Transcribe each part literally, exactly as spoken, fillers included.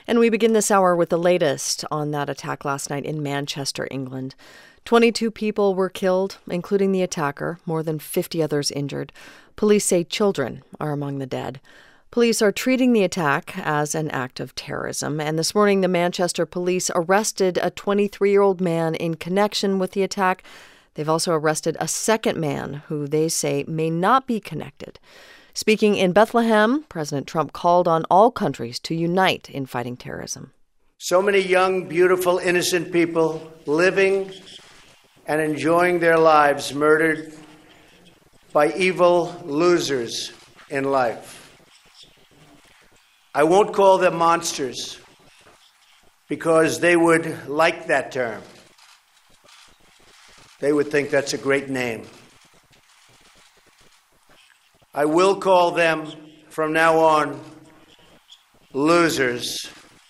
And we begin this hour with the latest on that attack last night in Manchester, England. twenty-two people were killed, including the attacker, more than fifty others injured. Police say children are among the dead. Police are treating the attack as an act of terrorism. And this morning, the Manchester police arrested a twenty-three-year-old man in connection with the attack. They've also arrested a second man who they say may not be connected. Speaking in Bethlehem, President Trump called on all countries to unite in fighting terrorism. So many young, beautiful, innocent people living and enjoying their lives murdered by evil losers in life. I won't call them monsters because they would like that term. They would think that's a great name. I will call them from now on losers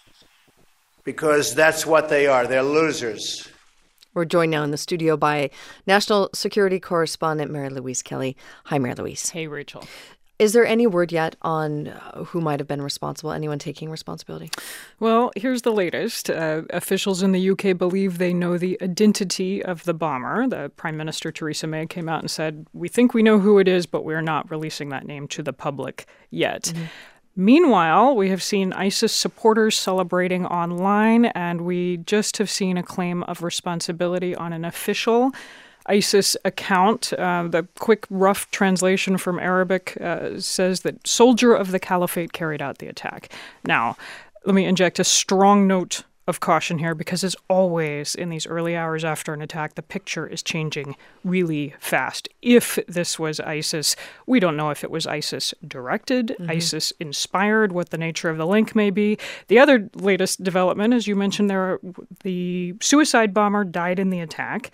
because that's what they are. They're losers. We're joined now in the studio by national security correspondent Mary Louise Kelly. Hi, Mary Louise. Hey, Rachel. Is there any word yet on who might have been responsible? Anyone taking responsibility? Well, here's the latest. Uh, officials in the U K believe they know the identity of the bomber. The Prime Minister, Theresa May, came out and said, we think we know who it is, but we're not releasing that name to the public yet. Mm-hmm. Meanwhile, we have seen ISIS supporters celebrating online, and we just have seen a claim of responsibility on an official ISIS account. Uh, the quick, rough translation from Arabic uh, says that soldier of the caliphate carried out the attack. Now, let me inject a strong note of caution here, because as always in these early hours after an attack, the picture is changing really fast. If this was ISIS, we don't know if it was ISIS directed, mm-hmm. ISIS inspired, what the nature of the link may be. The other latest development, as you mentioned, there, the suicide bomber died in the attack.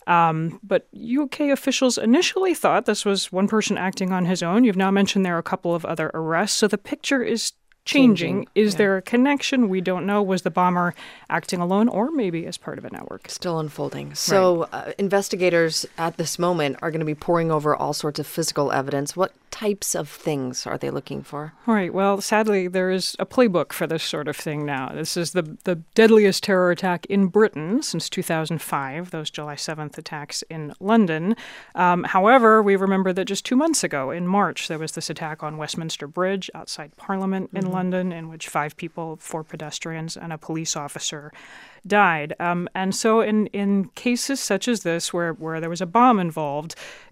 Um, but U K officials initially thought this was one person acting on his own. You've now mentioned there are a couple of other arrests. So the picture is changing. changing. Is yeah. there a connection? We don't know. Was the bomber acting alone or maybe as part of a network? Still unfolding. So right. uh, investigators at this moment are going to be poring over all sorts of physical evidence. What types of things are they looking for? All right. Well, sadly, there is a playbook for this sort of thing now. This is the, the deadliest terror attack in Britain since two thousand five, those July seventh attacks in London. Um, however, we remember that just two months ago in March, there was this attack on Westminster Bridge outside Parliament in mm-hmm. London, in which five people, four pedestrians, and a police officer died. Um, and so in, in cases such as this, where, where there was a bomb involved,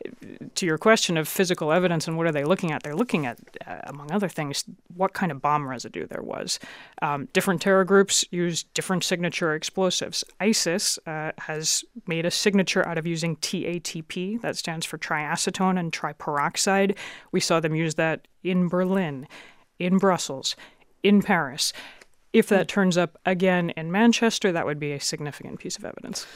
to your question of physical evidence and what are they looking at, they're looking at, uh, among other things, what kind of bomb residue there was. Um, different terror groups use different signature explosives. ISIS uh, has made a signature out of using T A T P, that stands for triacetone and triperoxide. We saw them use that in Berlin, in Brussels, in Paris. If that turns up again in Manchester, that would be a significant piece of evidence.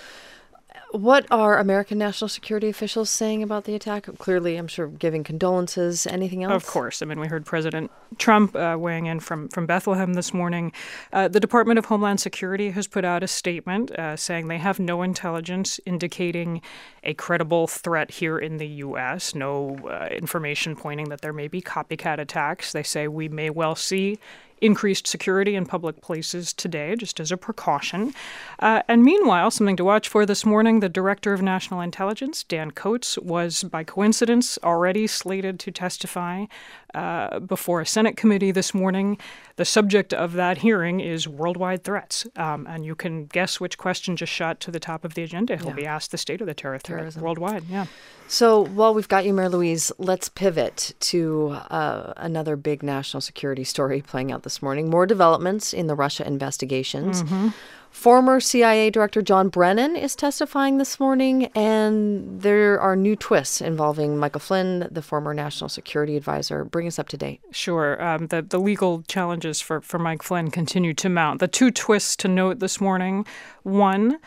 What are American national security officials saying about the attack? Clearly, I'm sure, giving condolences. Anything else? Of course. I mean, we heard President Trump uh, weighing in from, from Bethlehem this morning. Uh, the Department of Homeland Security has put out a statement uh, saying they have no intelligence indicating a credible threat here in the U S, no uh, information pointing that there may be copycat attacks. They say we may well see increased security in public places today, just as a precaution. Uh, and meanwhile, something to watch for this morning, the Director of National Intelligence, Dan Coats, was, by coincidence, already slated to testify uh, before a Senate committee this morning. The subject of that hearing is worldwide threats. Um, and you can guess which question just shot to the top of the agenda. He'll yeah. be asked the state of the terror threat Terrorism. worldwide. Yeah. So while we've got you, Mary Louise, let's pivot to uh, another big national security story playing out this morning. More developments in the Russia investigations. Mm-hmm. Former C I A Director John Brennan is testifying this morning, and there are new twists involving Michael Flynn, the former national security advisor. Bring us up to date. Sure. Um, the, the legal challenges for, for Mike Flynn continue to mount. The two twists to note this morning. One,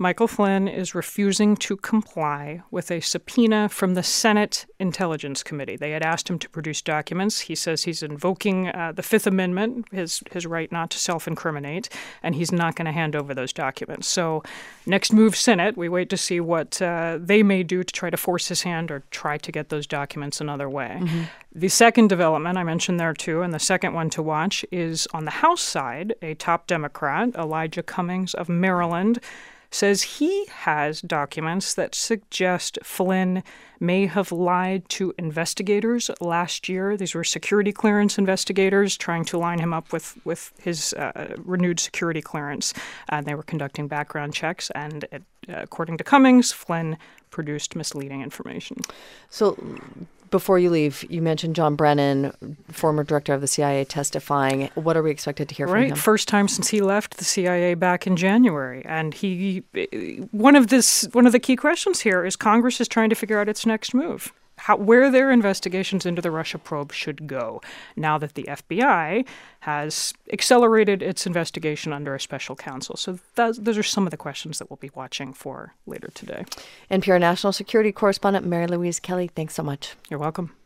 Michael Flynn is refusing to comply with a subpoena from the Senate Intelligence Committee. They had asked him to produce documents. He says he's invoking uh, the Fifth Amendment, his, his right not to self-incriminate, and he's not going to hand over those documents. So next move, Senate. We wait to see what uh, they may do to try to force his hand or try to get those documents another way. Mm-hmm. The second development I mentioned there, too, and the second one to watch is on the House side. A top Democrat, Elijah Cummings of Maryland, says he has documents that suggest Flynn may have lied to investigators last year. These were security clearance investigators trying to line him up with, with his uh, renewed security clearance. Uh, they were conducting background checks, and it, uh, according to Cummings, Flynn produced misleading information. So before you leave, you mentioned John Brennan, former director of the C I A, testifying. What are we expected to hear from right. him? First time since he left the C I A back in January. And he, one of this, one of the key questions here is Congress is trying to figure out its next move. How, where their investigations into the Russia probe should go now that the F B I has accelerated its investigation under a special counsel. So th- those are some of the questions that we'll be watching for later today. N P R national security correspondent Mary Louise Kelly, thanks so much. You're welcome.